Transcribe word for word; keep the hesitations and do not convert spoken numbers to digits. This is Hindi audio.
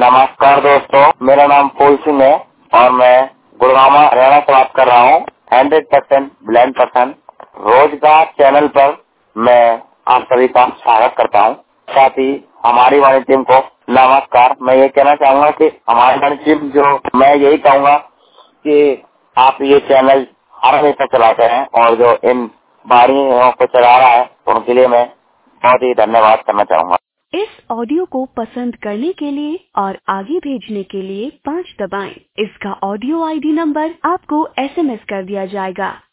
नमस्कार दोस्तों, मेरा नाम फूल सिंह है और मैं गुड़गांव हरियाणा से बात कर रहा हूँ। हंड्रेड परसेंट ब्लाइंड पर्सन रोजगार चैनल पर मैं आप सभी का स्वागत करता हूँ। साथ ही हमारी वाणी टीम को नमस्कार। मैं ये कहना चाहूंगा कि हमारी वाणी टीम जो मैं यही कहूंगा कि आप ये चैनल हर हमेशा चलाते हैं और जो इन बारियों को चला रहा है तो उनके लिए मैं बहुत ही धन्यवाद करना चाहूंगा। इस ऑडियो को पसंद करने के लिए और आगे भेजने के लिए पाँच दबाएं। इसका ऑडियो आईडी नंबर आपको एसएमएस कर दिया जाएगा।